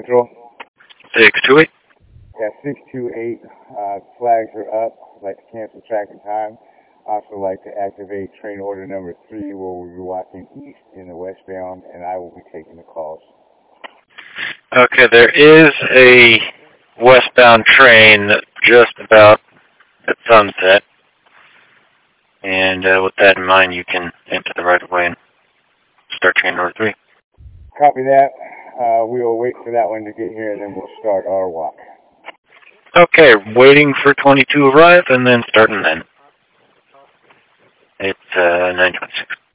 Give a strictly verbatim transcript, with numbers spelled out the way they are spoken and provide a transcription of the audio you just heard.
Central. six two eight. Yeah, six two eight. Uh, flags are up. I'd like to cancel track and time. Also like to activate train order number three, where we'll be walking east in the westbound, and I will be taking the calls. Okay, there is a westbound train just about at sunset. And uh, with that in mind, you can enter the right of way and start train order three. Copy that. Uh, we will wait for that one to get here, and then we'll start our walk. Okay, waiting for twenty-two to arrive, and then starting then. It's uh, nine twenty-six.